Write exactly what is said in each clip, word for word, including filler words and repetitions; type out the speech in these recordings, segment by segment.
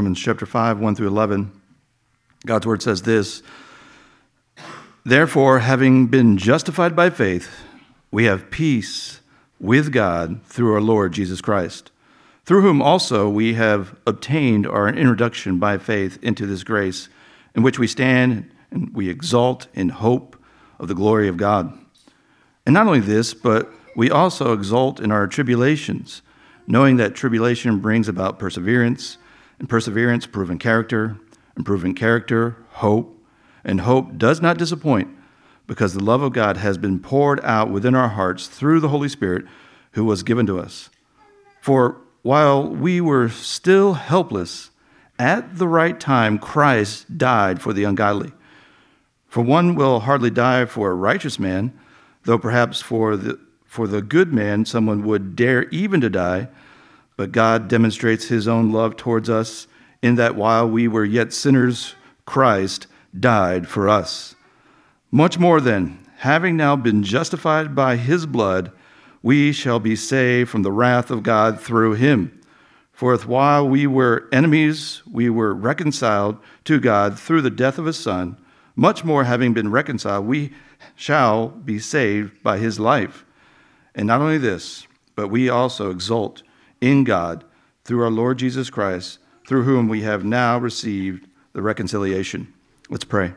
Romans chapter five, one through eleven. God's word says this: "Therefore, having been justified by faith, we have peace with God through our Lord Jesus Christ, through whom also we have obtained our introduction by faith into this grace, in which we stand and we exult in hope of the glory of God. And not only this, but we also exult in our tribulations, knowing that tribulation brings about perseverance, and perseverance, proven character, and proven character, hope. And hope does not disappoint, because the love of God has been poured out within our hearts through the Holy Spirit who was given to us. For while we were still helpless, at the right time Christ died for the ungodly. For one will hardly die for a righteous man, though perhaps for the for the good man someone would dare even to die. But God demonstrates his own love towards us, in that while we were yet sinners, Christ died for us. Much more then, having now been justified by his blood, we shall be saved from the wrath of God through him. For if while we were enemies, we were reconciled to God through the death of his Son, much more having been reconciled, we shall be saved by his life. And not only this, but we also exult in God through our Lord Jesus Christ, through whom we have now received the reconciliation." Let's pray.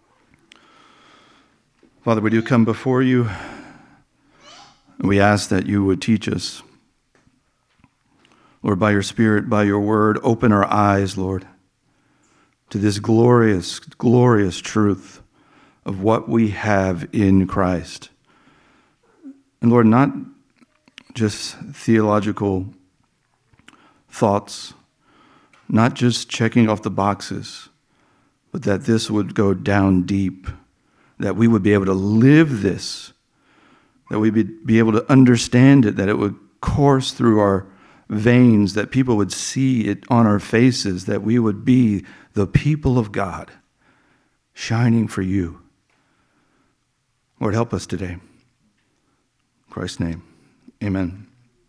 Father, we do come before you, and we ask that you would teach us. Lord, by your Spirit, by your word, open our eyes, Lord, to this glorious, glorious truth of what we have in Christ. And Lord, not just theological thoughts, not just checking off the boxes, but that this would go down deep, that we would be able to live this, that we would be able to understand it, that it would course through our veins, that people would see it on our faces, that we would be the people of God, shining for you. Lord, help us today. In Christ's name, amen.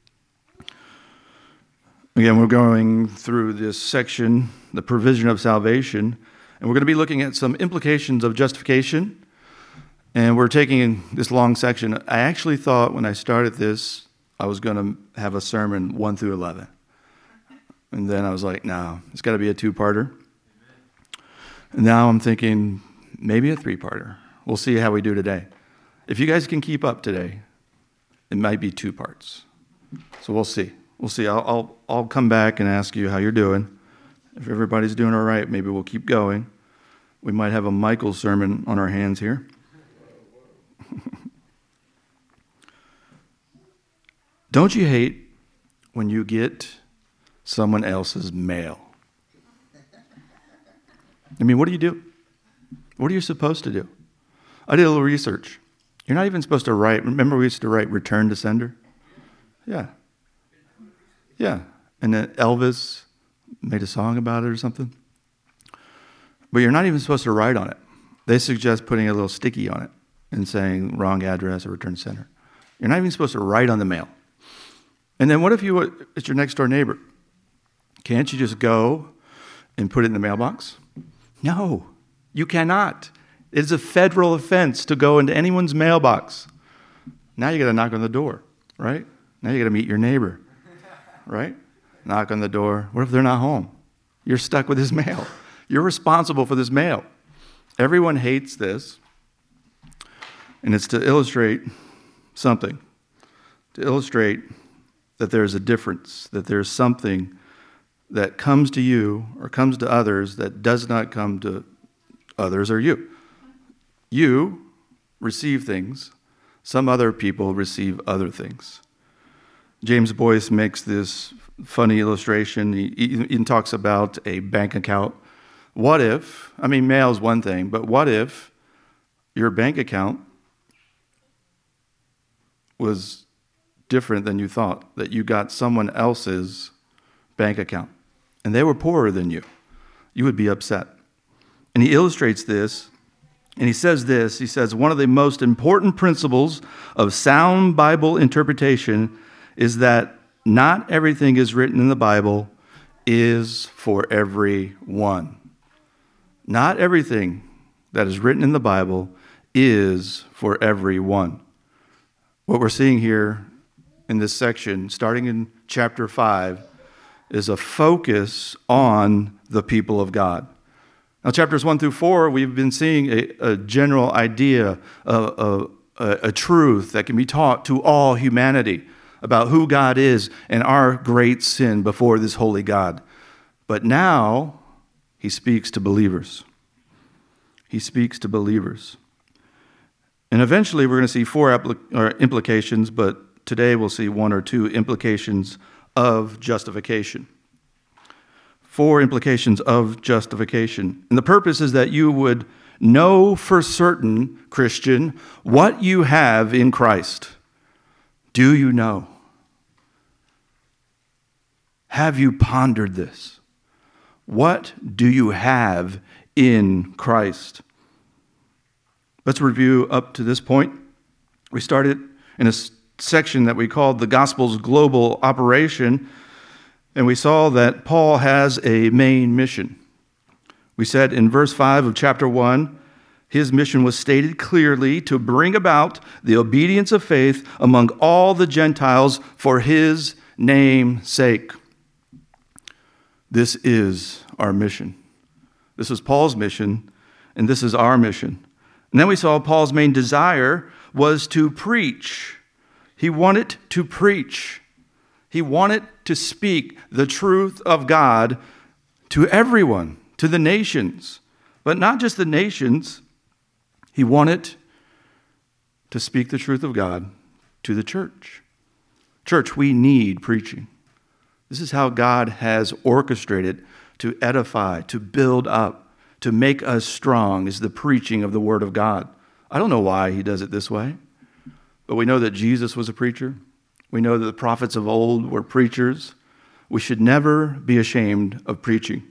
Again, we're going through this section, the provision of salvation, and we're going to be looking at some implications of justification. And we're taking this long section. I actually thought when I started this, I was going to have a sermon one through eleven. And then I was like, no, it's got to be a two-parter. And now I'm thinking maybe a three-parter. We'll see how we do today. If you guys can keep up today, it might be two parts. So we'll see. We'll see. I'll, I'll I'll come back and ask you how you're doing. If everybody's doing all right, maybe we'll keep going. We might have a Michael sermon on our hands here. Don't you hate when you get someone else's mail? I mean, what do you do? What are you supposed to do? I did a little research. You're not even supposed to write. Remember we used to write return to sender? Yeah. Yeah. And then Elvis made a song about it or something. But you're not even supposed to write on it. They suggest putting a little sticky on it and saying wrong address or return sender. You're not even supposed to write on the mail. And then what if you it's your next door neighbor? Can't you just go and put it in the mailbox? No, you cannot. It's a federal offense to go into anyone's mailbox. Now you got to knock on the door, right? Now you got to meet your neighbor, right? Knock on the door. What if they're not home? You're stuck with his mail. You're responsible for this mail. Everyone hates this, and it's to illustrate something, to illustrate that there's a difference, that there's something that comes to you or comes to others that does not come to others or you. You receive things. Some other people receive other things. James Boyce makes this funny illustration. He even talks about a bank account. What if, I mean, mail is one thing, but what if your bank account was different than you thought, that you got someone else's bank account, and they were poorer than you? You would be upset. And he illustrates this, and he says this, he says, one of the most important principles of sound Bible interpretation is that not everything is written in the Bible is for everyone. Not everything that is written in the Bible is for everyone. What we're seeing here in this section, starting in chapter five, is a focus on the people of God. Now, chapters one through four, we've been seeing a, a general idea, a, a, a truth that can be taught to all humanity about who God is and our great sin before this holy God. But now, he speaks to believers. He speaks to believers. And eventually, we're going to see four applic- or implications, but today we'll see one or two implications of justification. Four implications of justification. And the purpose is that you would know for certain, Christian, what you have in Christ. Do you know? Have you pondered this? What do you have in Christ? Let's review up to this point. We started in a section that we called the Gospel's Global Operation, and we saw that Paul has a main mission. We said in verse five of chapter one, his mission was stated clearly to bring about the obedience of faith among all the Gentiles for his name's sake. This is our mission. This was Paul's mission, and this is our mission. And then we saw Paul's main desire was to preach. He wanted to preach. He wanted to speak the truth of God to everyone, to the nations. But not just the nations. He wanted to speak the truth of God to the church. Church, we need preaching. This is how God has orchestrated to edify, to build up, to make us strong, is the preaching of the Word of God. I don't know why he does it this way, but we know that Jesus was a preacher. We know that the prophets of old were preachers. We should never be ashamed of preaching.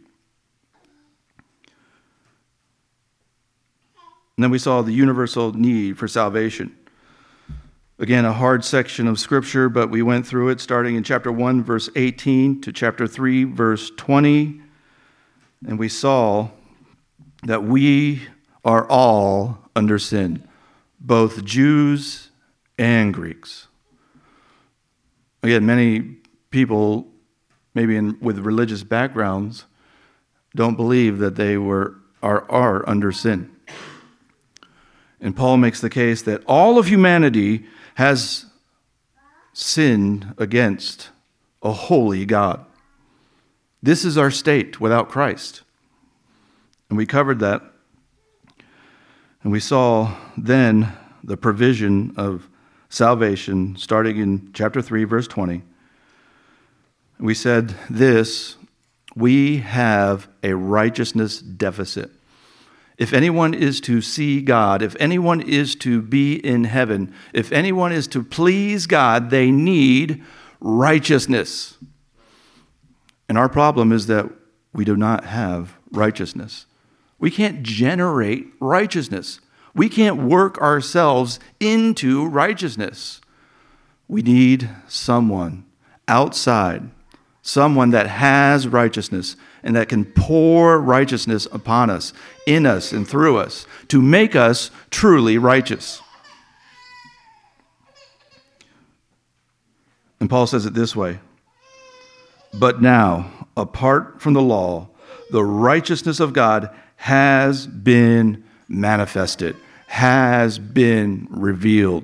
And then we saw the universal need for salvation. Again, a hard section of Scripture, but we went through it starting in chapter one, verse eighteen to chapter three, verse twenty. And we saw that we are all under sin, both Jews and Greeks. Again, many people, maybe in, with religious backgrounds, don't believe that they were are, are under sin. And Paul makes the case that all of humanity has sinned against a holy God. This is our state without Christ. And we covered that. And we saw then the provision of salvation starting in chapter three, verse twenty. We said this, we have a righteousness deficit. If anyone is to see God, if anyone is to be in heaven, if anyone is to please God, they need righteousness. And our problem is that we do not have righteousness. We can't generate righteousness. We can't work ourselves into righteousness. We need someone outside, someone that has righteousness and that can pour righteousness upon us, in us and through us, to make us truly righteous. And Paul says it this way, but now, apart from the law, the righteousness of God has been manifested, has been revealed.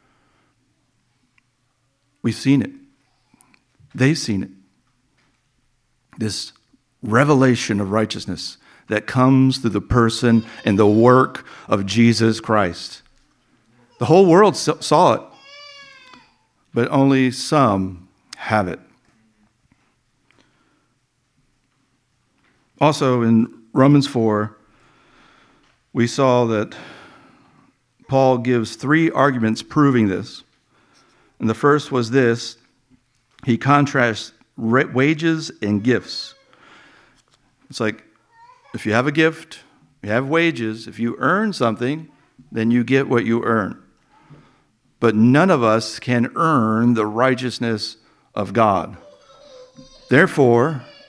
We've seen it. They've seen it. This revelation of righteousness that comes through the person and the work of Jesus Christ. The whole world saw it, but only some have it. Also in Romans four, we saw that Paul gives three arguments proving this. And the first was this, he contrasts wages and gifts. It's like, if you have a gift, you have wages. If you earn something, then you get what you earn. But none of us can earn the righteousness of God. Therefore,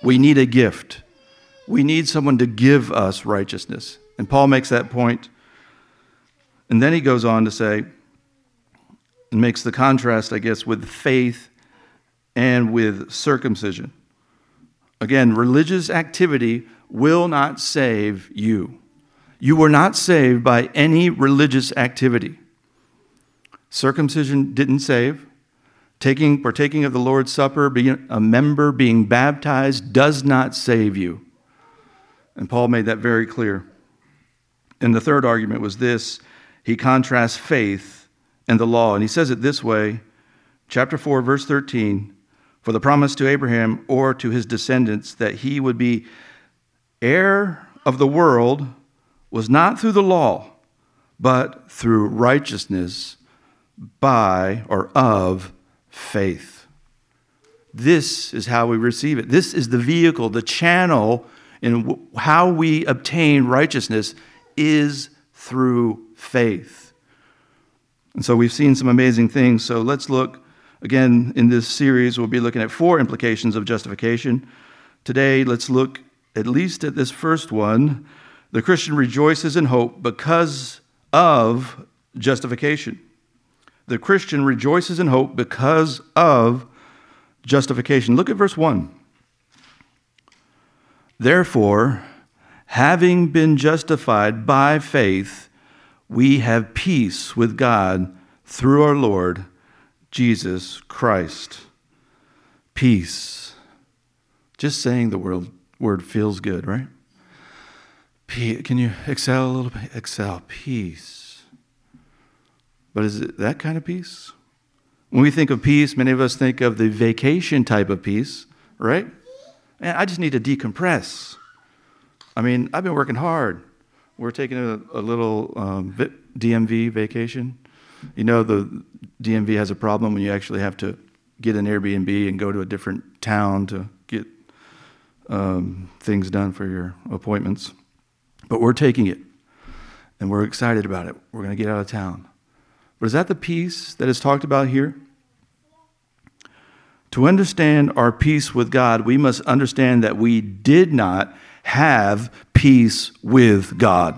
We need a gift. We need someone to give us righteousness. And Paul makes that point. And then he goes on to say, and makes the contrast, I guess, with faith and with circumcision. Again, religious activity will not save you. You were not saved by any religious activity. Circumcision didn't save. Taking, partaking of the Lord's Supper, being a member, being baptized, does not save you. And Paul made that very clear. And the third argument was this. He contrasts faith and the law. And he says it this way, chapter four, verse thirteen, for the promise to Abraham or to his descendants that he would be heir of the world was not through the law, but through righteousness by or of faith. This is how we receive it. This is the vehicle, the channel in how we obtain righteousness is through faith. And so we've seen some amazing things. So let's look again in this series. We'll be looking at four implications of justification. Today, let's look at least at this first one. The Christian rejoices in hope because of justification. The Christian rejoices in hope because of justification. Look at verse one. Therefore, having been justified by faith, we have peace with God through our Lord Jesus Christ. Peace. Just saying the word, word feels good, right? P- Can you exhale a little bit? Exhale, peace. But is it that kind of peace? When we think of peace, many of us think of the vacation type of peace, right? Man, I just need to decompress. I mean, I've been working hard. We're taking a, a little um, D M V vacation. You know, the D M V has a problem when you actually have to get an Airbnb and go to a different town to get um, things done for your appointments. But we're taking it, and we're excited about it. We're going to get out of town. But is that the peace that is talked about here? To understand our peace with God, we must understand that we did not have peace with God.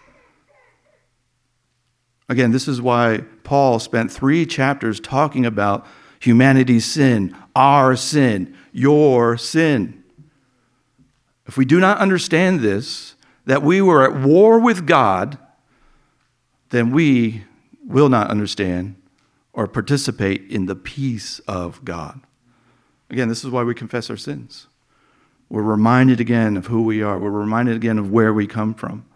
Again, this is why Paul spent three chapters talking about humanity's sin, our sin, your sin. If we do not understand this, that we were at war with God, then we will not understand or participate in the peace of God. Again, this is why we confess our sins. We're reminded again of who we are. We're reminded again of where we come from.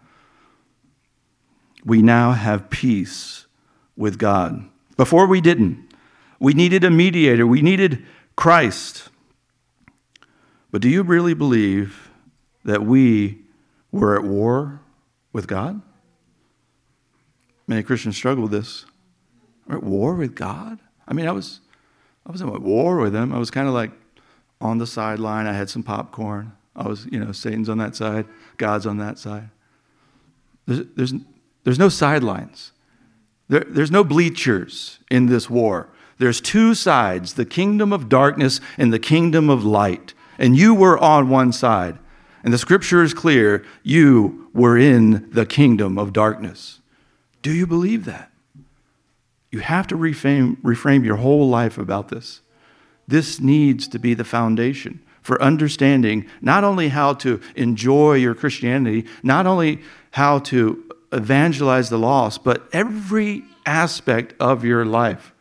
We now have peace with God. Before we didn't. We needed a mediator. We needed Christ. But do you really believe that we were at war with God? Many Christians struggle with this. We're at war with God? I mean, I was I wasn't at war with him. I was kind of like on the sideline. I had some popcorn. I was, you know, Satan's on that side, God's on that side. There's there's, there's no sidelines. There, there's no bleachers in this war. There's two sides, the kingdom of darkness and the kingdom of light. And you were on one side. And the scripture is clear, you were in the kingdom of darkness. Do you believe that? You have to reframe, reframe your whole life about this. This needs to be the foundation for understanding not only how to enjoy your Christianity, not only how to evangelize the lost, but every aspect of your life.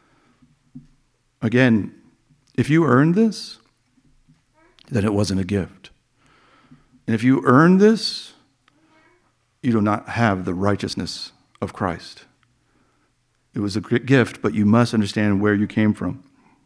Again, if you earned this, then it wasn't a gift. And if you earn this, you do not have the righteousness of Christ. It was a great gift, but you must understand where you came from.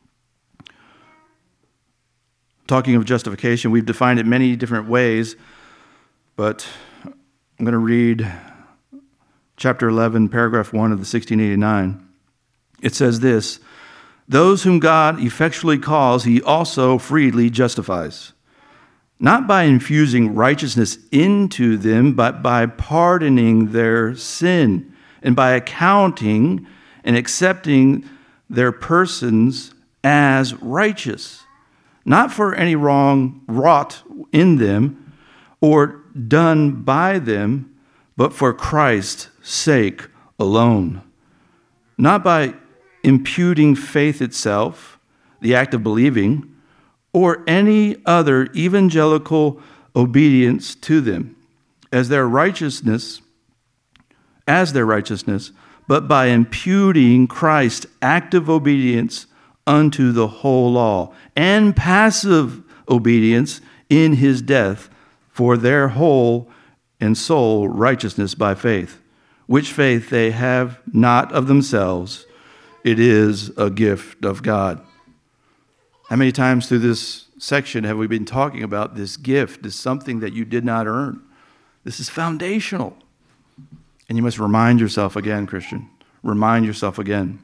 Talking of justification, we've defined it many different ways, but I'm going to read chapter eleven, paragraph one of the sixteen eighty-nine. It says this, "Those whom God effectually calls, he also freely justifies, not by infusing righteousness into them, but by pardoning their sin, and by accounting and accepting their persons as righteous." not for any wrong wrought in them or done by them, but for Christ's sake alone. Not by imputing faith itself, the act of believing, or any other evangelical obedience to them as their righteousness, as their righteousness, but by imputing Christ's active obedience unto the whole law and passive obedience in his death for their whole and sole righteousness by faith, which faith they have not of themselves. It is a gift of God. How many times through this section have we been talking about this gift as something that you did not earn? This is foundational. And you must remind yourself again, Christian. Remind yourself again.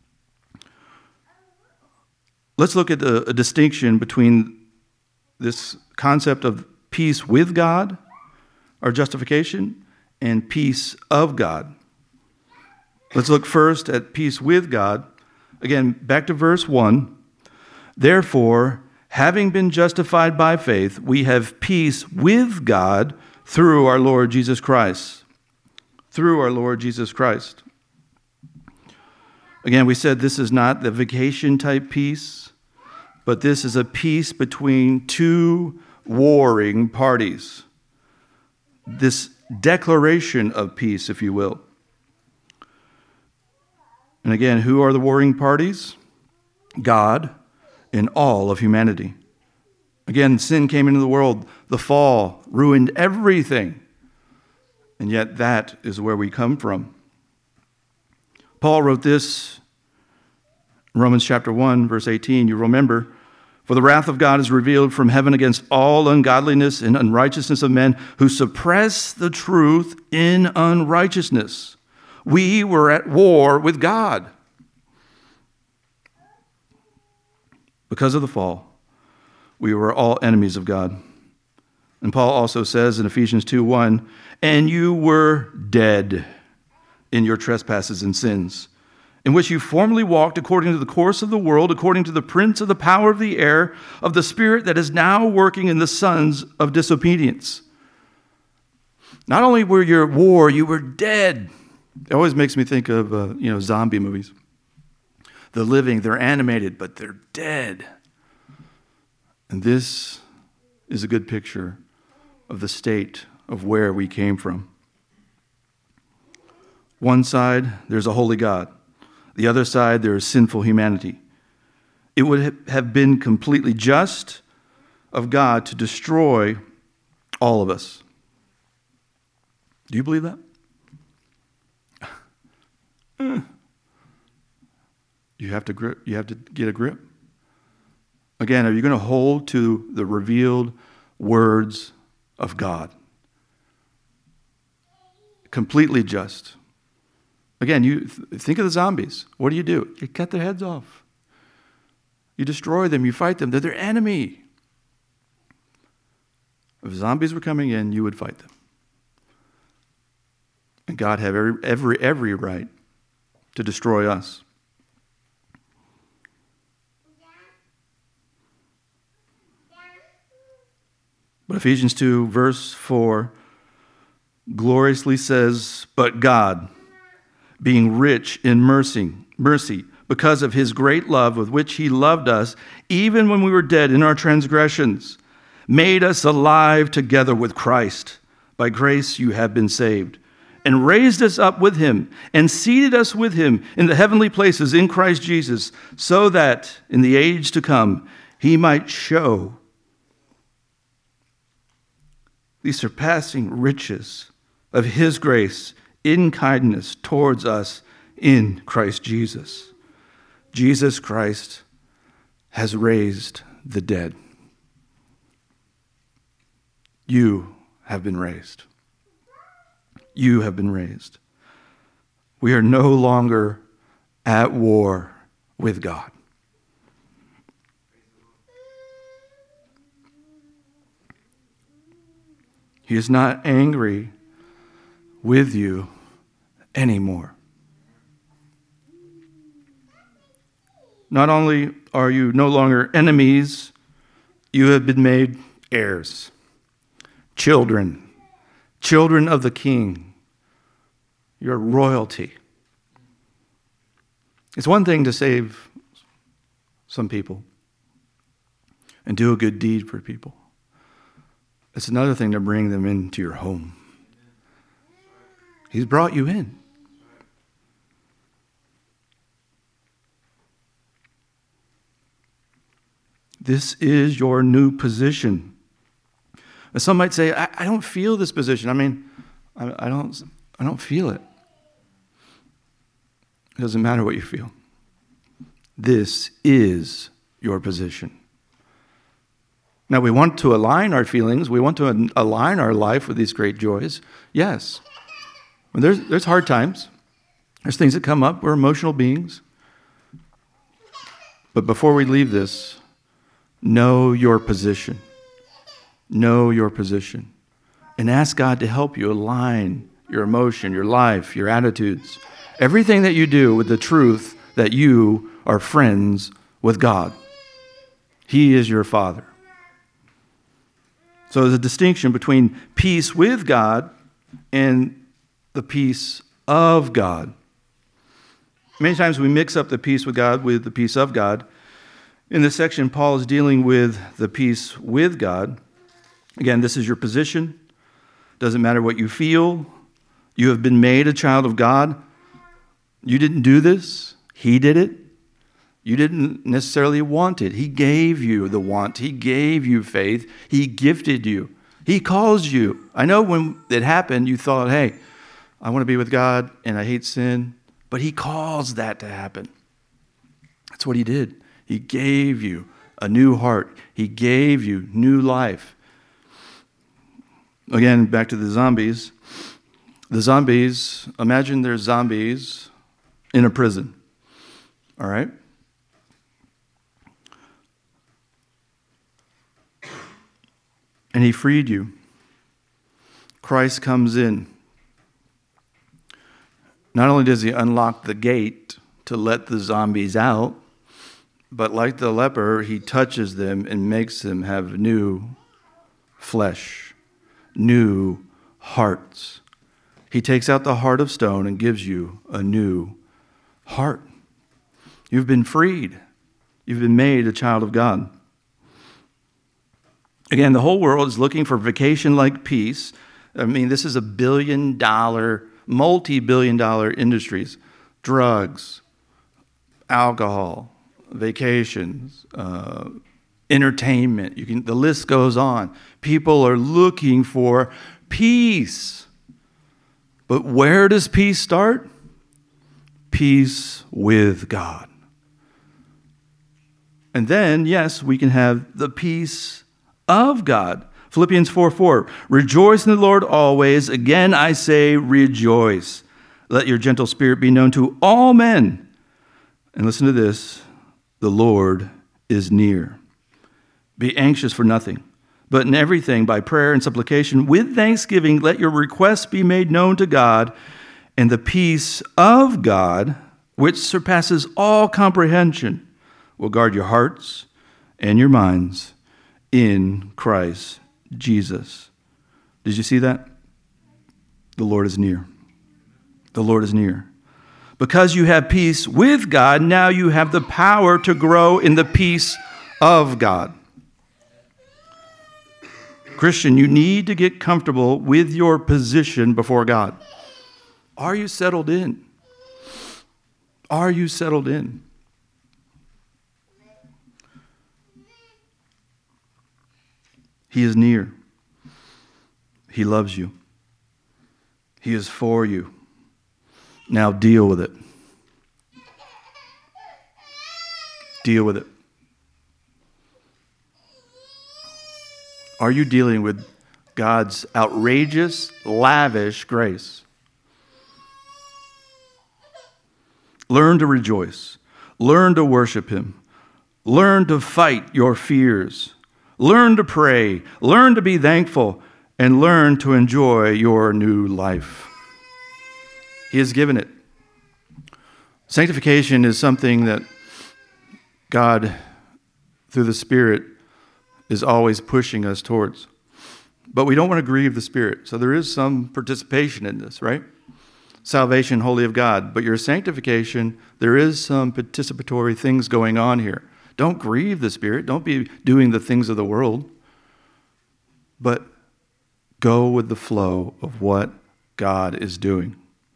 Let's look at a, a distinction between this concept of peace with God, our justification, and peace of God. Let's look first at peace with God. Again, back to verse one. Therefore, having been justified by faith, we have peace with God through our Lord Jesus Christ. Through our Lord Jesus Christ. Again, we said this is not the vacation type peace, but this is a peace between two warring parties. This declaration of peace, if you will. And again, who are the warring parties? God and all of humanity. Again, sin came into the world. The fall ruined everything. And yet that is where we come from. Paul wrote this in Romans chapter one, verse eighteen. You remember, for the wrath of God is revealed from heaven against all ungodliness and unrighteousness of men who suppress the truth in unrighteousness. We were at war with God. Because of the fall, we were all enemies of God. And Paul also says in Ephesians two one, and you were dead in your trespasses and sins, in which you formerly walked according to the course of the world, according to the prince of the power of the air, of the spirit that is now working in the sons of disobedience. Not only were you at war, you were dead. It always makes me think of uh, you know zombie movies. The living, they're animated, but they're dead. And this is a good picture of the state of where we came from. One side, there's a holy God. The other side, there is sinful humanity. It would have been completely just of God to destroy all of us. Do you believe that? You have to grip, you have to get a grip. Again, are you going to hold to the revealed words of God? Completely just. Again, you th- think of the zombies. What do you do? You cut their heads off. You destroy them. You fight them. They're their enemy. If zombies were coming in, you would fight them. And God had every every every right to destroy us. But Ephesians two, verse four, gloriously says, but God, being rich in mercy, mercy, because of his great love with which he loved us, even when we were dead in our transgressions, made us alive together with Christ. By grace you have been saved, and raised us up with him, and seated us with him in the heavenly places in Christ Jesus, so that in the age to come he might show the surpassing riches of his grace in kindness towards us in Christ Jesus. Jesus Christ has raised the dead. You have been raised. You have been raised. We are no longer at war with God. He is not angry with you anymore. Not only are you no longer enemies You have been made heirs, children, children of the King. You're royalty. It's one thing to save some people and do a good deed for people. It's another thing to bring them into your home. He's brought you in. This is your new position. And some might say, I, I don't feel this position. I mean, I, I don't I don't feel it. It doesn't matter what you feel. This is your position. Now, we want to align our feelings. We want to align our life with these great joys. Yes. There's, there's hard times. There's things that come up. We're emotional beings. But before we leave this, know your position. Know your position. And ask God to help you align your emotion, your life, your attitudes, everything that you do with the truth that you are friends with God. He is your Father. So there's a distinction between peace with God and the peace of God. Many times we mix up the peace with God with the peace of God. In this section, Paul is dealing with the peace with God. Again, this is your position. Doesn't matter what you feel. You have been made a child of God. You didn't do this. He did it. You didn't necessarily want it. He gave you the want. He gave you faith. He gifted you. He calls you. I know when it happened, you thought, hey, I want to be with God and I hate sin. But he calls that to happen. That's what he did. He gave you a new heart. He gave you new life. Again, back to the zombies. The zombies, imagine there's zombies in a prison. All right? And he freed you. Christ comes in. Not only does he unlock the gate to let the zombies out, but like the leper, he touches them and makes them have new flesh, new hearts. He takes out the heart of stone and gives you a new heart. You've been freed. You've been made a child of God. Again, the whole world is looking for vacation-like peace. I mean, this is a billion-dollar, multi-billion dollar industries. Drugs, alcohol, vacations, uh, entertainment. You can. The list goes on. People are looking for peace. But where does peace start? Peace with God. And then, yes, we can have the peace of God. Philippians four four, rejoice in the Lord always. Again, I say rejoice. Let your gentle spirit be known to all men. And listen to this, the Lord is near. Be anxious for nothing, but in everything by prayer and supplication with thanksgiving, let your requests be made known to God, and the peace of God, which surpasses all comprehension, will guard your hearts and your minds in Christ Jesus. Did you see that? The Lord is near. The Lord is near. Because you have peace with God, now you have the power to grow in the peace of God. Christian, you need to get comfortable with your position before God. Are you settled in? Are you settled in? He is near. He loves you. He is for you. Now deal with it. Deal with it. Are you dealing with God's outrageous, lavish grace? Learn to rejoice. Learn to worship Him. Learn to fight your fears. Learn to pray. Learn to be thankful. And learn to enjoy your new life. He has given it. Sanctification is something that God, through the Spirit, is always pushing us towards. But we don't want to grieve the Spirit. So there is some participation in this, right? Salvation wholly of God. But your sanctification, there is some participatory things going on here. Don't grieve the Spirit. Don't be doing the things of the world. But go with the flow of what God is doing.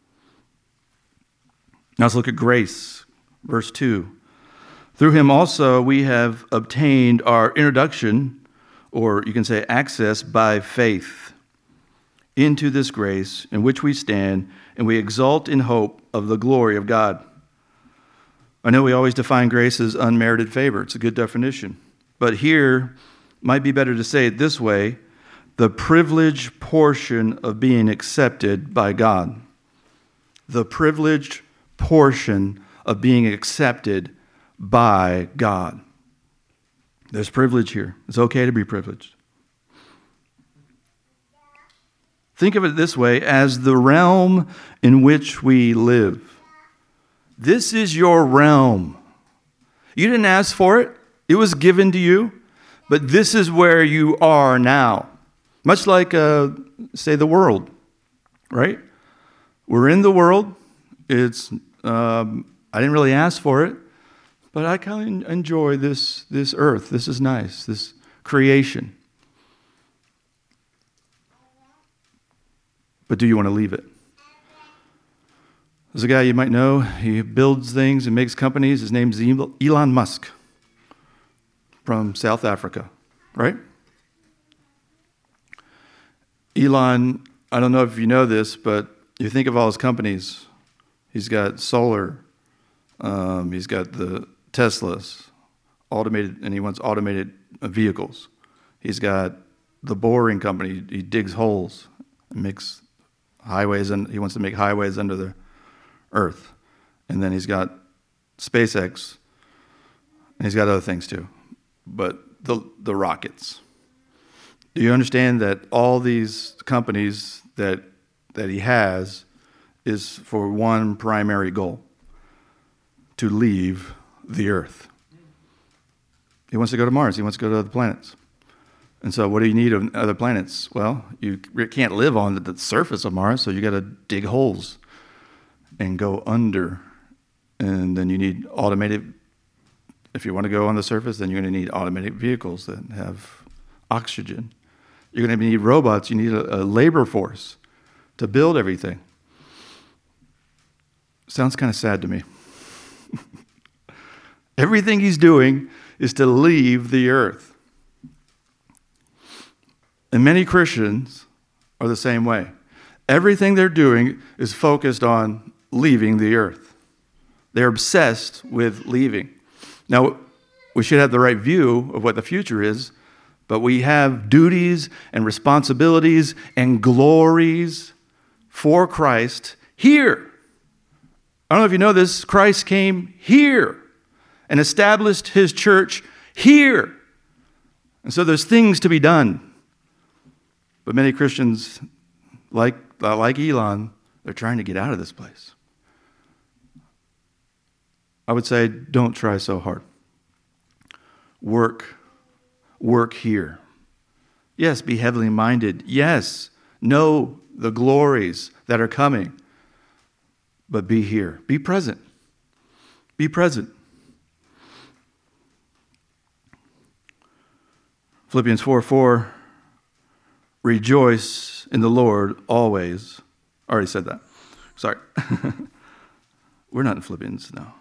Now let's look at grace. Verse two. Through him also we have obtained our introduction, or you can say access, by faith into this grace in which we stand, and we exult in hope of the glory of God. I know we always define grace as unmerited favor. It's a good definition. But here, might be better to say it this way: the privileged portion of being accepted by God. The privileged portion of being accepted by God. There's privilege here. It's okay to be privileged. Think of it this way, as the realm in which we live. This is your realm. You didn't ask for it. It was given to you. But this is where you are now. Much like, uh, say, the world, right? We're in the world. It's um, I didn't really ask for it, but I kind of enjoy this, this earth. This is nice, this creation. But do you want to leave it? There's a guy you might know. He builds things and makes companies. His name's Elon Musk from South Africa, right? Elon, I don't know if you know this, but you think of all his companies. He's got solar. Um, he's got the Teslas, automated, and he wants automated vehicles. He's got the boring company. He digs holes and makes highways, and he wants to make highways under the earth. And then he's got SpaceX, and he's got other things too. But the the rockets. Do you understand that all these companies that that he has is for one primary goal? To leave the earth. He wants to go to Mars. He wants to go to other planets. And so what do you need on other planets? Well, you can't live on the surface of Mars, so you got to dig holes and go under. And then you need automated, if you want to go on the surface, then you're going to need automated vehicles that have oxygen. You're going to need robots. You need a, a labor force to build everything. Sounds kind of sad to me. Everything he's doing is to leave the earth. And many Christians are the same way. Everything they're doing is focused on leaving the earth. They're obsessed with leaving. Now, we should have the right view of what the future is, but we have duties and responsibilities and glories for Christ here. I don't know if you know this, Christ came here and established his church here. And so there's things to be done. But many Christians, like, like Elon, they're trying to get out of this place. I would say, don't try so hard. Work, work here. Yes, be heavenly minded. Yes, know the glories that are coming. But be here. Be present. Be present. Philippians four four, rejoice in the Lord always. I already said that. Sorry. We're not in Philippians now.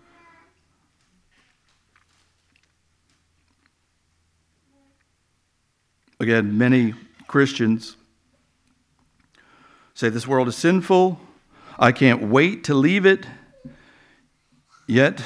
Again, many Christians say this world is sinful. I can't wait to leave it. Yet,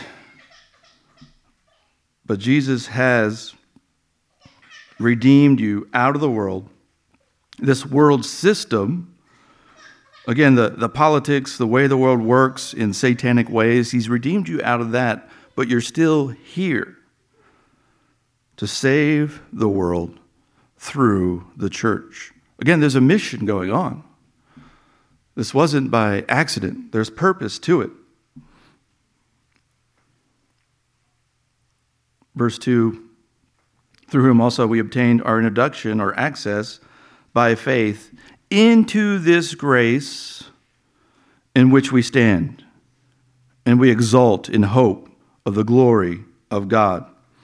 but Jesus has redeemed you out of the world. This world system, again, the, the politics, the way the world works in satanic ways, he's redeemed you out of that, but you're still here to save the world through the church. Again, there's a mission going on. This wasn't by accident. There's purpose to it. Verse two, through whom also we obtained our introduction or access by faith into this grace in which we stand, and we exult in hope of the glory of God.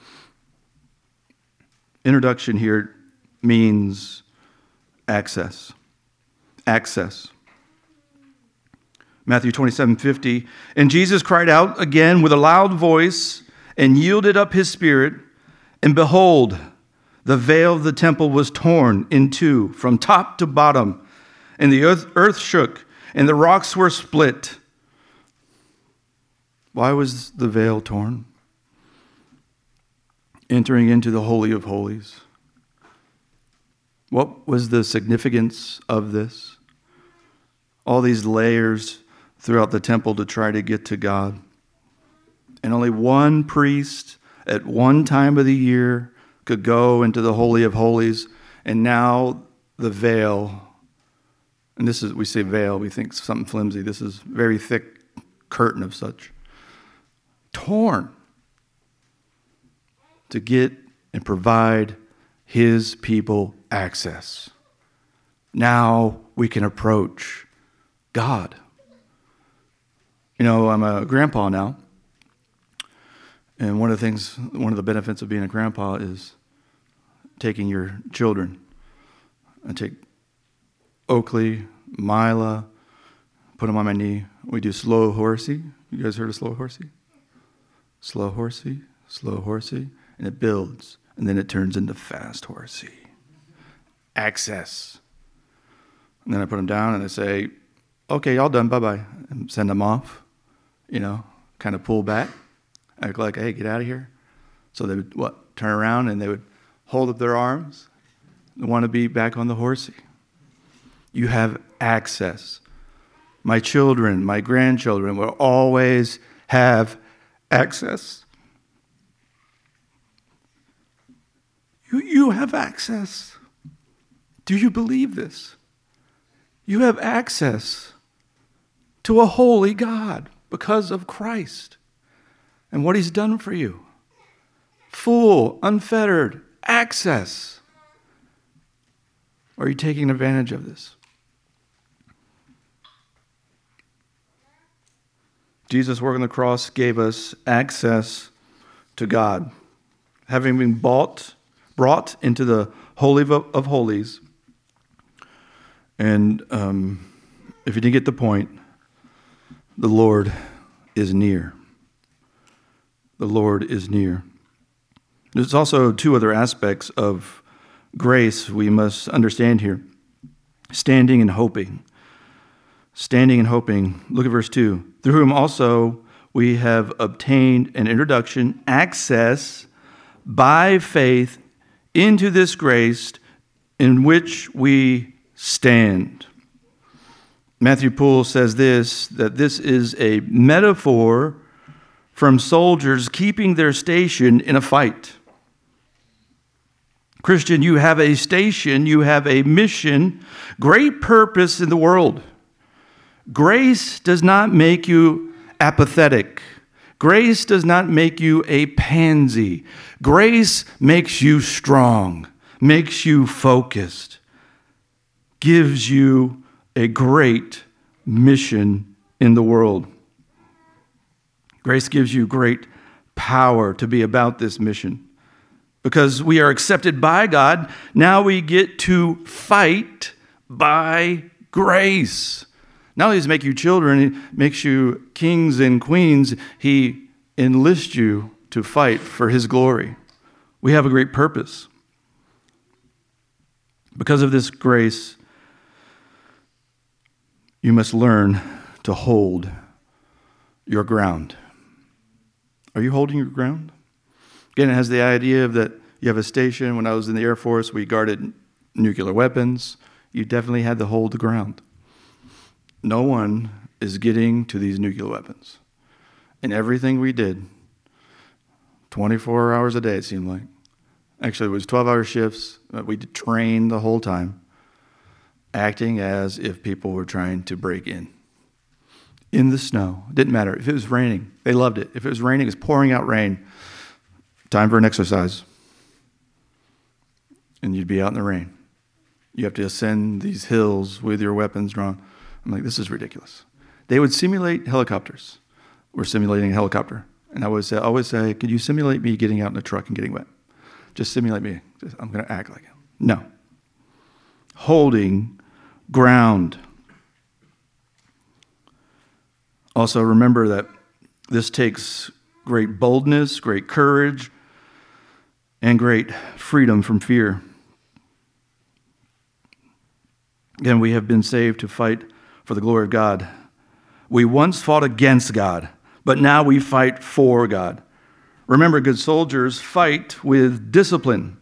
Introduction here means access. Access. Matthew twenty-seven fifty, and Jesus cried out again with a loud voice and yielded up his spirit, and behold, the veil of the temple was torn in two from top to bottom, and the earth, earth shook, and the rocks were split. Why was the veil torn? Entering into the Holy of Holies. What was the significance of this? All these layers throughout the temple to try to get to God. And only one priest at one time of the year could go into the Holy of Holies. And now the veil, and this is, we say veil, we think something flimsy. This is very thick curtain of such. Torn to get and provide his people access. Now we can approach God. You know, I'm a grandpa now. And one of the things, one of the benefits of being a grandpa is taking your children. I take Oakley, Mila, put them on my knee. We do slow horsey. You guys heard of slow horsey? Slow horsey, slow horsey, and it builds. And then it turns into fast horsey. Access. And then I put them down and I say, okay, y'all done, bye-bye. And send them off, you know, kind of pull back. Act like, hey, get out of here. So they would, what, turn around and they would hold up their arms. They want to be back on the horsey. You have access. My children, my grandchildren will always have access. You, you have access. Do you believe this? You have access to a holy God because of Christ and what he's done for you. Full, unfettered access. Are you taking advantage of this? Jesus' work on the cross gave us access to God. Having been bought, brought into the Holy of Holies. And um, if you didn't get the point, the Lord is near. The Lord is near. There's also two other aspects of grace we must understand here. Standing and hoping. Standing and hoping. Look at verse two. Through whom also we have obtained an introduction, access by faith into this grace in which we stand. Matthew Poole says this, that this is a metaphor from soldiers keeping their station in a fight. Christian, you have a station, you have a mission, great purpose in the world. Grace does not make you apathetic. Grace does not make you a pansy. Grace makes you strong, makes you focused, gives you a great mission in the world. Grace gives you great power to be about this mission. Because we are accepted by God, now we get to fight by grace. Not only does he make you children, he makes you kings and queens, he enlists you to fight for his glory. We have a great purpose. Because of this grace, you must learn to hold your ground. Are you holding your ground? Again, it has the idea of that you have a station. When I was in the Air Force, we guarded nuclear weapons. You definitely had to hold the ground. No one is getting to these nuclear weapons. And everything we did, twenty-four hours a day, it seemed like. Actually, it was twelve-hour shifts. We trained the whole time, acting as if people were trying to break in. In the snow. It didn't matter. If it was raining, they loved it. If it was raining, it was pouring out rain. Time for an exercise. and you'd be out in the rain. You have to ascend these hills with your weapons drawn. I'm like, this is ridiculous. They would simulate helicopters. We're simulating a helicopter. And I would say, always say, could you simulate me getting out in a truck and getting wet? Just simulate me. Just, I'm going to act like it. No. Holding ground. Also, remember that this takes great boldness, great courage, and great freedom from fear. Again, we have been saved to fight for the glory of God. We once fought against God, but now we fight for God. Remember, good soldiers fight with discipline.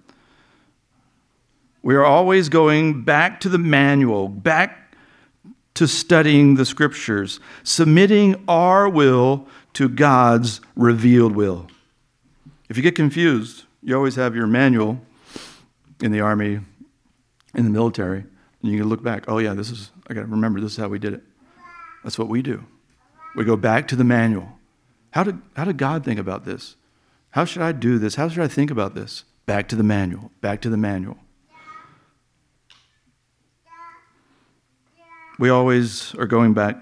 We are always going back to the manual, back to studying the scriptures, submitting our will to God's revealed will. If you get confused, you always have your manual in the army, in the military, and you can look back. Oh yeah, this is, I got to remember, this is how we did it. That's what we do. We go back to the manual. How did, how did God think about this? How should I do this? How should I think about this? Back to the manual, back to the manual. We always are going back.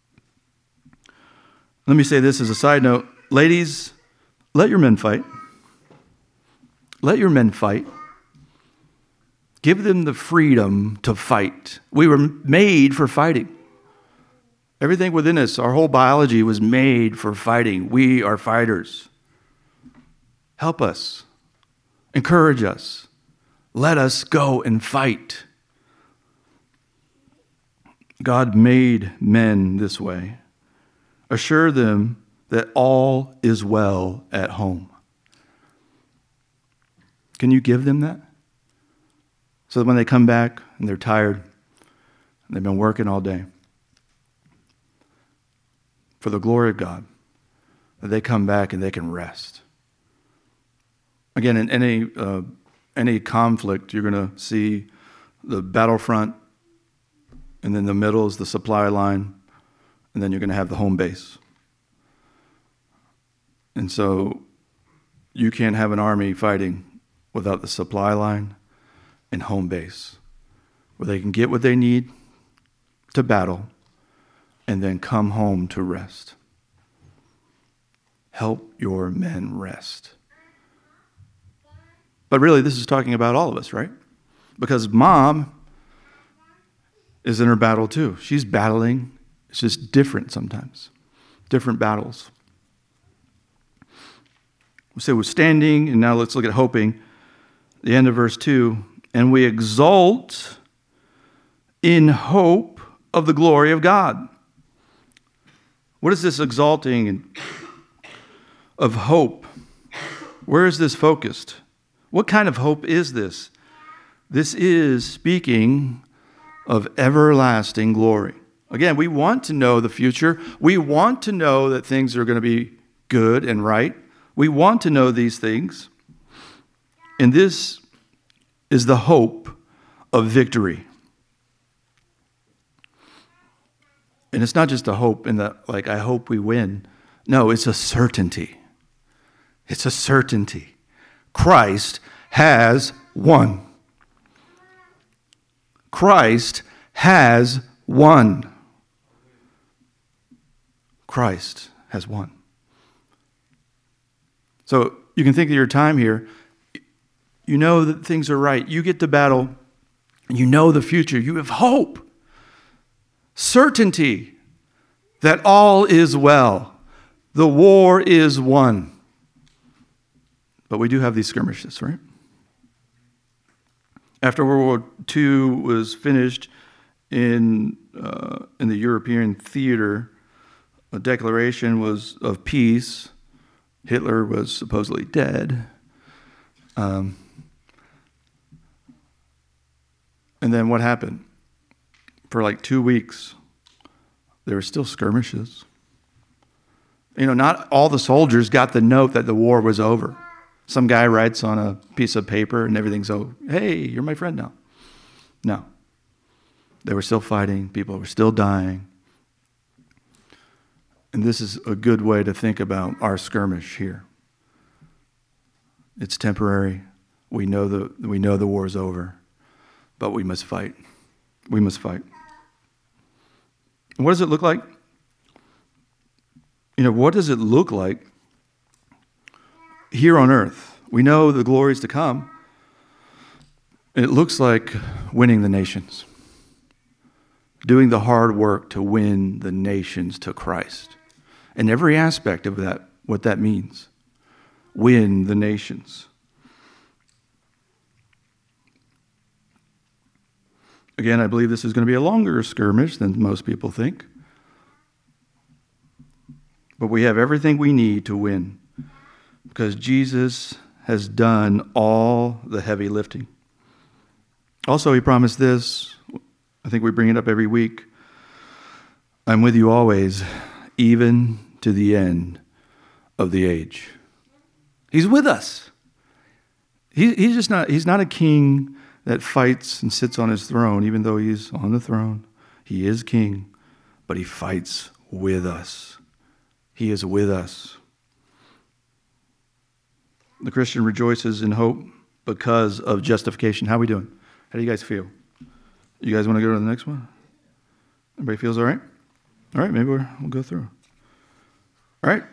Let me say this as a side note. Ladies, let your men fight. Let your men fight. Give them the freedom to fight. We were made for fighting. Everything within us, our whole biology was made for fighting. We are fighters. Help us. Encourage us. Let us go and fight. God made men this way. Assure them that all is well at home. Can you give them that? So that when they come back and they're tired, and they've been working all day, for the glory of God, that they come back and they can rest. Again, in any uh, any conflict, you're going to see the battlefront, and then the middle is the supply line, and then you're going to have the home base. And so you can't have an army fighting without the supply line and home base, where they can get what they need to battle and then come home to rest. Help your men rest. But really, this is talking about all of us, right? Because mom is in her battle too. She's battling. It's just different sometimes. Different battles. So we're standing, and now let's look at hoping. The end of verse two. And we exult in hope of the glory of God. What is this exalting of hope? Where is this focused? What kind of hope is this? This is speaking of everlasting glory. Again, we want to know the future. We want to know that things are going to be good and right. We want to know these things. And this is the hope of victory. And it's not just a hope in that, like, I hope we win. No, it's a certainty. It's a certainty. Christ has won. Christ has won. Christ has won. So you can think of your time here. You know that things are right. You get to battle. You know the future. You have hope. Certainty that all is well. The war is won. But we do have these skirmishes, right? After World War Two was finished in uh, in the European theater, a declaration was of peace. Hitler was supposedly dead. Um, and then what happened? For like two weeks, there were still skirmishes. You know, not all the soldiers got the note that the war was over. Some guy writes on a piece of paper and everything's, oh, hey, you're my friend now. No. They were still fighting. People were still dying. And this is a good way to think about our skirmish here. It's temporary. We know the we know the war is over, but we must fight. We must fight. And what does it look like? You know, what does it look like here on earth? We know the glories to come. It looks like winning the nations, doing the hard work to win the nations to Christ, and every aspect of that, what that means. Win the nations. Again, I believe this is going to be a longer skirmish than most people think. But we have everything we need to win because Jesus has done all the heavy lifting. Also, he promised this. I think we bring it up every week. I'm with you always, even to the end of the age. He's with us. He, he's just not, he's not a king that fights and sits on his throne, even though he's on the throne. He is king, but he fights with us. He is with us. The Christian rejoices in hope because of justification. How are we doing? How do you guys feel? You guys want to go to the next one? Everybody feels all right? All right, maybe we're, we'll go through. All right.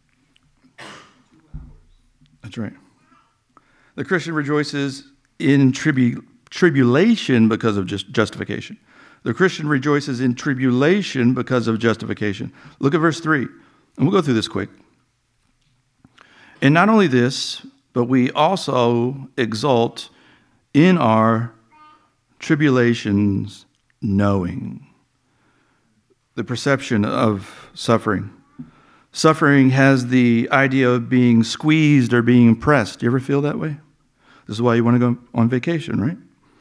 That's right. The Christian rejoices in tribu- tribulation because of just justification. The Christian rejoices in tribulation because of justification. Look at verse three. And we'll go through this quick. And not only this, but we also exult in our tribulations, knowing the perception of suffering. Suffering has the idea of being squeezed or being pressed. Do you ever feel that way? This is why you want to go on vacation, right?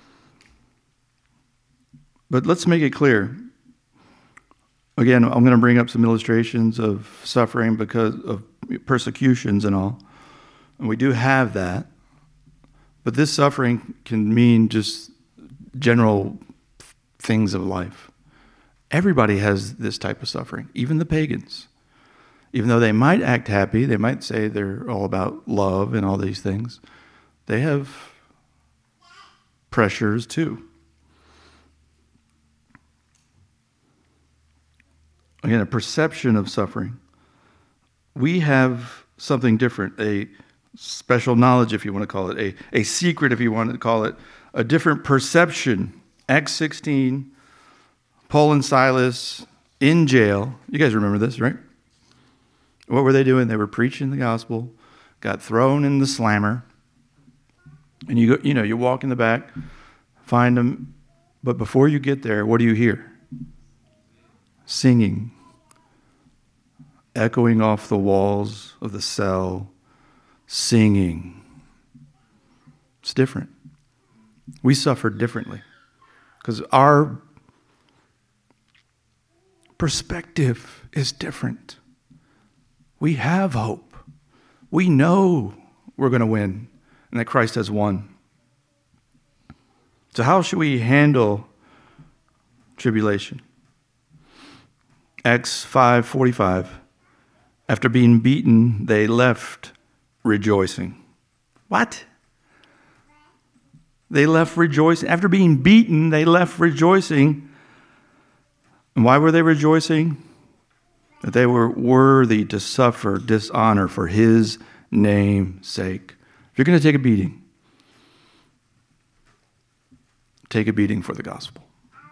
But let's make it clear. Again, I'm going to bring up some illustrations of suffering because of persecutions and all. And we do have that. But this suffering can mean just general things of life. Everybody has this type of suffering, even the pagans. Even though they might act happy, they might say they're all about love and all these things, they have pressures too. Again, a perception of suffering. We have something different, a special knowledge, if you want to call it, a, a secret, if you want to call it, a different perception. Acts sixteen, Paul and Silas in jail. You guys remember this, right? What were they doing? They were preaching the gospel, got thrown in the slammer, and you go, you know, you walk in the back, find them, but before you get there, what do you hear? Singing, echoing off the walls of the cell, singing. It's different. We suffered differently because our perspective is different. We have hope. We know we're going to win and that Christ has won. So how should we handle tribulation? Acts five forty-five. After being beaten, they left rejoicing. What? They left rejoicing. After being beaten, they left rejoicing. And why were they rejoicing? That they were worthy to suffer dishonor for his name's sake. If you're going to take a beating, take a beating for the gospel.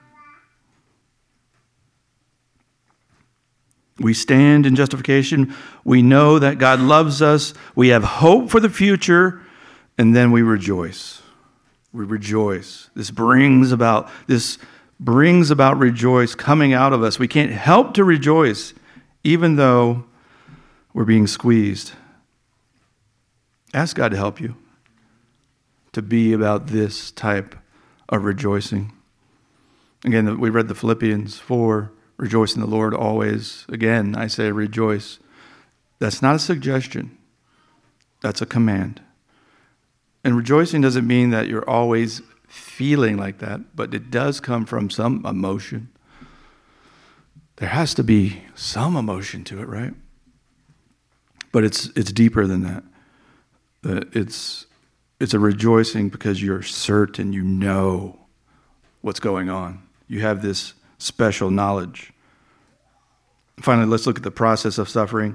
We stand in justification. We know that God loves us. We have hope for the future, and then we rejoice. We rejoice. This brings about this brings about rejoice coming out of us. We can't help to rejoice, even though we're being squeezed. Ask God to help you to be about this type of rejoicing. Again, we read the Philippians four. Rejoice in the Lord always. Again, I say rejoice. That's not a suggestion. That's a command. And rejoicing doesn't mean that you're always feeling like that, but it does come from some emotion. There has to be some emotion to it, right? But it's it's deeper than that. Uh, it's It's a rejoicing because you're certain you know what's going on. You have this special knowledge. Finally, let's look at the process of suffering.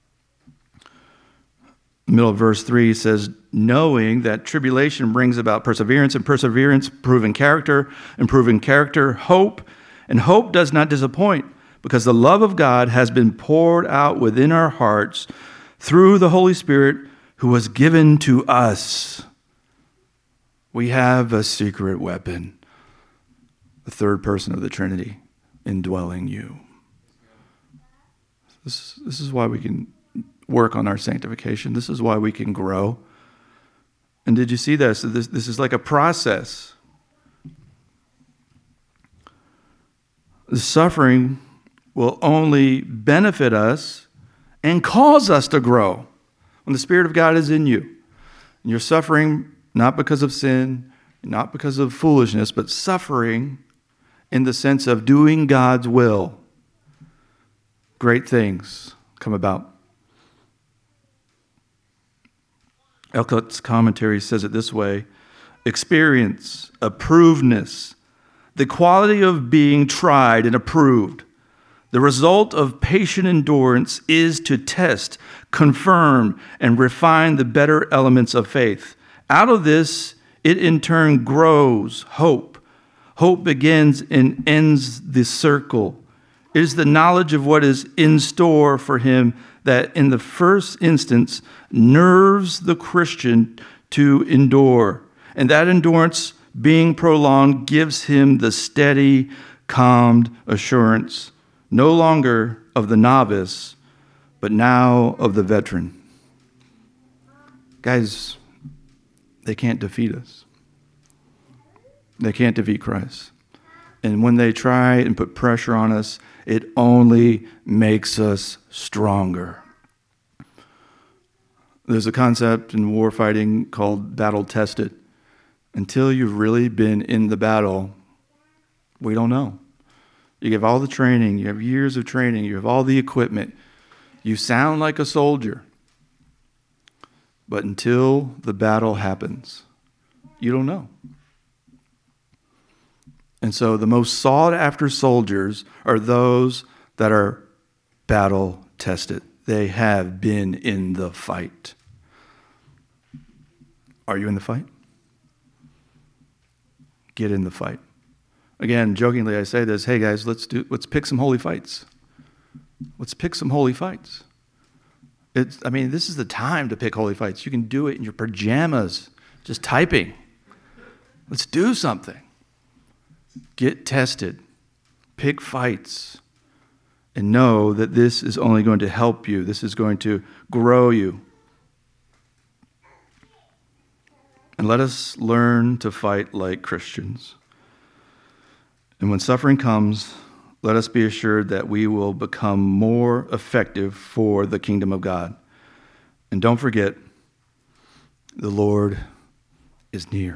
Middle of verse three says, knowing that tribulation brings about perseverance, and perseverance, proven character, and proven character, hope. And hope does not disappoint, because the love of God has been poured out within our hearts through the Holy Spirit who was given to us. We have a secret weapon, the third person of the Trinity indwelling you. This, this is why we can work on our sanctification. This is why we can grow. And did you see this? This, this is like a process. The suffering will only benefit us and cause us to grow when the Spirit of God is in you. And you're suffering not because of sin, not because of foolishness, but suffering in the sense of doing God's will. Great things come about. Elcott's commentary says it this way: experience, approvedness, the quality of being tried and approved. The result of patient endurance is to test, confirm, and refine the better elements of faith. Out of this, it in turn grows hope. Hope begins and ends the circle. It is the knowledge of what is in store for him that in the first instance nerves the Christian to endure. And that endurance, being prolonged, gives him the steady, calmed assurance, no longer of the novice, but now of the veteran. Guys, they can't defeat us. They can't defeat Christ. And when they try and put pressure on us, it only makes us stronger. There's a concept in war fighting called battle tested. Until you've really been in the battle, we don't know. You have all the training, you have years of training, you have all the equipment. You sound like a soldier. But until the battle happens, you don't know. And so the most sought after soldiers are those that are battle tested. They have been in the fight. Are you in the fight? Get in the fight. Again, jokingly I say this, hey guys, let's do let's pick some holy fights. Let's pick some holy fights. It's I mean, this is the time to pick holy fights. You can do it in your pajamas, just typing. Let's do something. Get tested, pick fights, and know that this is only going to help you. This is going to grow you. And let us learn to fight like Christians. And when suffering comes, let us be assured that we will become more effective for the kingdom of God. And don't forget, the Lord is near.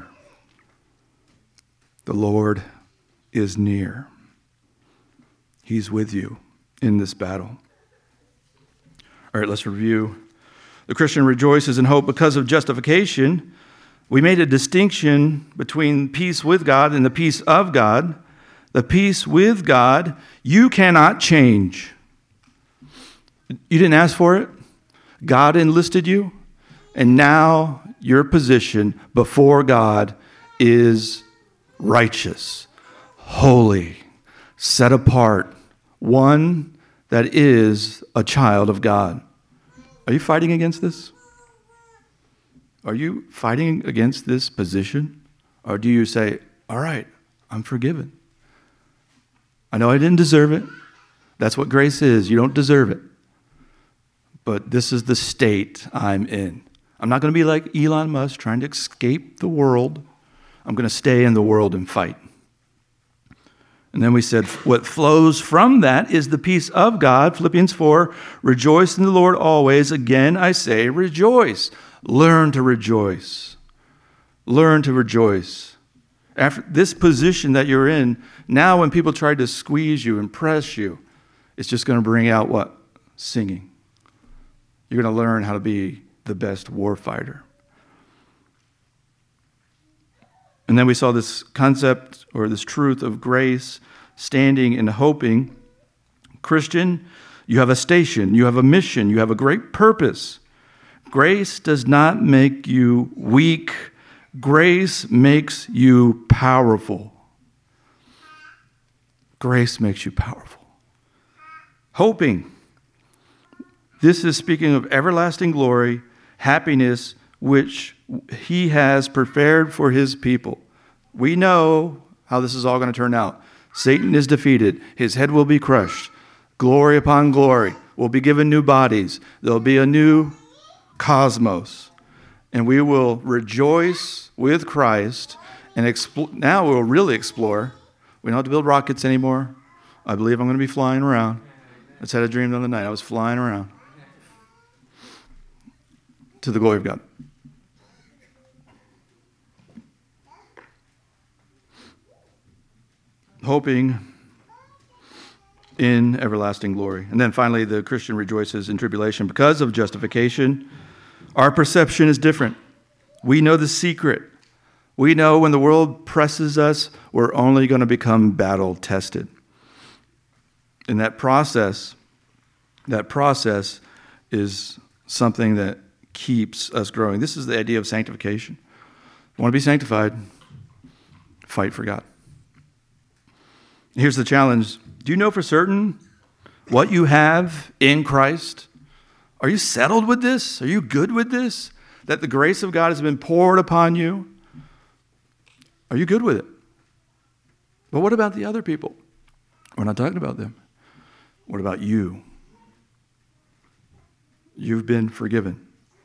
The Lord is near. He's with you in this battle. All right, let's review. The Christian rejoices in hope because of justification. We made a distinction between peace with God and the peace of God. The peace with God, you cannot change. You didn't ask for it. God enlisted you, and now your position before God is righteous, holy, set apart, one that is a child of God. Are you fighting against this? Are you fighting against this position? Or do you say, all right, I'm forgiven. I know I didn't deserve it. That's what grace is. You don't deserve it. But this is the state I'm in. I'm not going to be like Elon Musk trying to escape the world. I'm going to stay in the world and fight. And then we said what flows from that is the peace of God. Philippians four, rejoice in the Lord always. Again, I say rejoice. Learn to rejoice. Learn to rejoice. After this position that you're in, now when people try to squeeze you and press you, it's just going to bring out what? Singing. You're going to learn how to be the best war fighter. And then we saw this concept or this truth of grace, standing and hoping. Christian, you have a station, you have a mission, you have a great purpose. Grace does not make you weak. Grace makes you powerful. Grace makes you powerful. Hoping. This is speaking of everlasting glory, happiness, which he has prepared for his people. We know how this is all going to turn out. Satan is defeated. His head will be crushed. Glory upon glory. We'll be given new bodies. There'll be a new cosmos. And we will rejoice with Christ. And expl- now we'll really explore. We don't have to build rockets anymore. I believe I'm going to be flying around. That's what I dreamed on the night. I was flying around to the glory of God. Hoping in everlasting glory. And then finally, the Christian rejoices in tribulation because of justification. Our perception is different. We know the secret. We know when the world presses us, we're only going to become battle tested. In that process, that process is something that keeps us growing. This is the idea of sanctification. You want to be sanctified? Fight for God. Here's the challenge. Do you know for certain what you have in Christ? Are you settled with this? Are you good with this? That the grace of God has been poured upon you? Are you good with it? But what about the other people? We're not talking about them. What about you? You've been forgiven.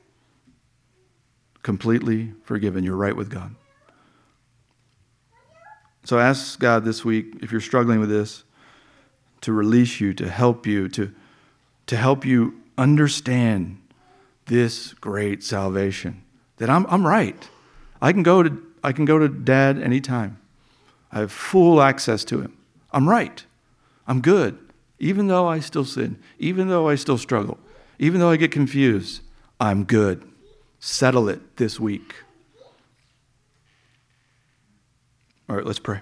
Completely forgiven. You're right with God. So ask God this week, if you're struggling with this, to release you, to help you, to, to help you understand this great salvation. That I'm I'm right. I can go to I can go to Dad anytime. I have full access to him. I'm right. I'm good. Even though I still sin, even though I still struggle, even though I get confused, I'm good. Settle it this week. All right, let's pray.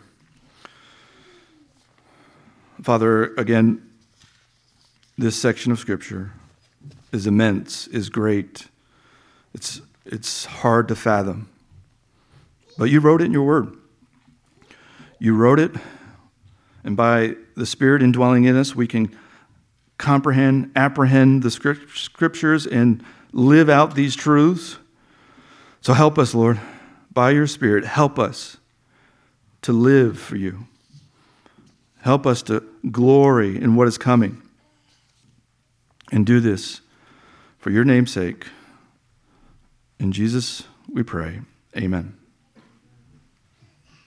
Father, again, this section of Scripture is immense, is great. It's, it's hard to fathom. But you wrote it in your word. You wrote it, and by the Spirit indwelling in us, we can comprehend, apprehend the Scriptures and live out these truths. So help us, Lord, by your Spirit, help us to live for you. Help us to glory in what is coming. And do this for your name's sake. In Jesus we pray. Amen.